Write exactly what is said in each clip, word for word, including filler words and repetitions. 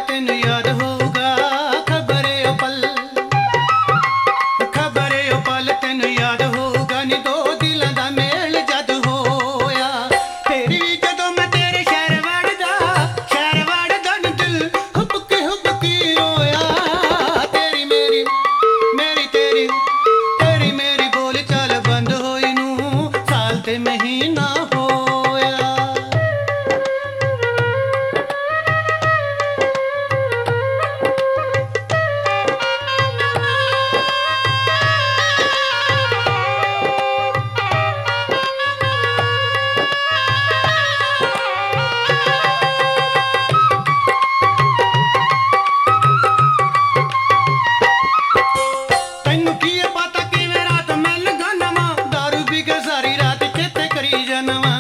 ਤੈਨੂੰ ਯਾਦ ਹੋਊਗਾ ਖਬਰ ਓ ਪਲ, ਖਬਰ ਓ ਪਲ ਤੈਨੂੰ ਯਾਦ ਹੋਊਗਾ ਨੀ ਦੋ ਦਿਲਾਂ ਦਾ ਮੇਲ ਜਦ ਹੋਇਆ। ਫਿਰ ਵੀ ਜਦੋਂ ਮੈਂ ਤੇਰੇ ਸ਼ਹਿਰ ਵੜਦਾ, ਸ਼ਹਿਰ ਵੜਦਾ ਨੀ ਦਿਲ ਹੁਬਕੀ ਹੁਬਕੀ ਰੋਇਆ। ਤੇਰੀ ਮੇਰੀ ਮੇਰੀ ਤੇਰੀ ਤੇਰੀ ਮੇਰੀ ਬੋਲ ਚਾਲ ਬੰਦ ਹੋਈ ਨੂੰ ਸਾਲ ਤੇ ਮਹੀਨਾ ਹੋਇਆ। ਤੈਨੂੰ ਕੀ ਹੈ ਪਤਾ ਕਿਵੇਂ ਰਾਤ ਮੈਂ ਲੰਘਾ ਨਵਾਂ, ਦਾਰੂ ਪੀ ਕੇ ਸਾਰੀ ਰਾਤ ਚੇਤੇ ਕਰੀ ਜਾਨਵਾਂ।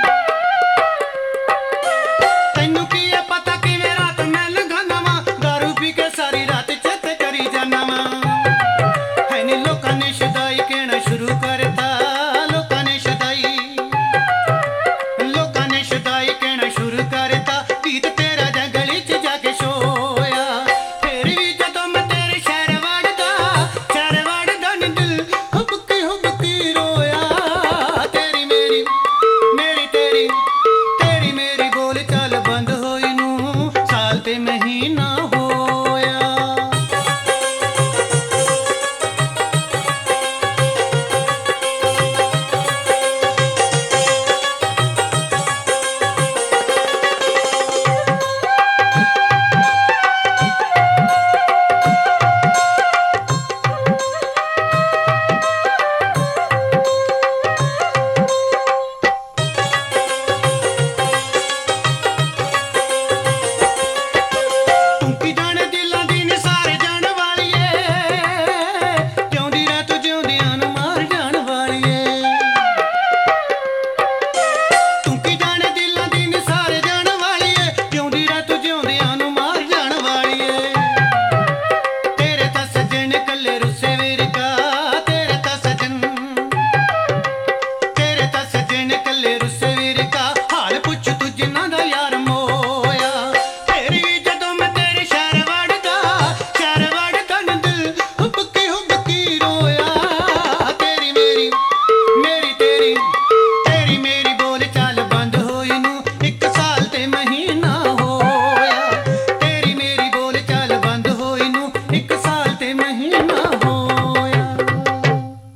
ਤੈਨੂੰ ਕੀ ਹੈ ਪਤਾ ਕਿਵੇਂ ਰਾਤ ਮੈਂ ਲੰਘਾ ਨਵਾਂ, ਦਾਰੂ ਪੀ ਕੇ ਸਾਰੀ ਰਾਤ ਚੇਤੇ ਕਰੀ ਜਾਨਵਾਂ। ਹੈ ਨੀ ਲੋਕਾਂ ਨੇ ਸ਼ੁਦਾਈ ਕਹਿਣਾ ਸ਼ੁਰੂ ਕਰਤਾ, ਲੋਕਾਂ ਨੇ ਸ਼ੁਦਾਈ ਲੋਕਾਂ ਨੇ ਸ਼ੁਦਾਈ ਕਹਿਣਾ ਸ਼ੁਰੂ ਕਰਤਾ। ਗੀਤ ਤੇਰਾ ਜਾਂ ਗਲੀ 'ਚ ਜਾ ਕੇ ਸੋਇਆ। ਫਿਰ ਵੀ ਜਦੋਂ ਮੈਂ ਤੇਰੇ ਸ਼ਹਿਰ ਵੜਦਾ, ਸ਼ਹਿਰ ਵੜਦਾ ਨੀ ਦਿਲ ਹੁਬਕੀ ਹੁਬਕੀ ਰੋਇਆ। ਤੇਰੀ ਮੇਰੀ ਮੇਰੀ ਤੇਰੀ ਤੇਰੀ ਮੇਰੀ ਬੋਲ ਚਾਲ ਬੰਦ ਹੋਈ ਨੂੰ ਸਾਲ ਤੇ ਮੈਂ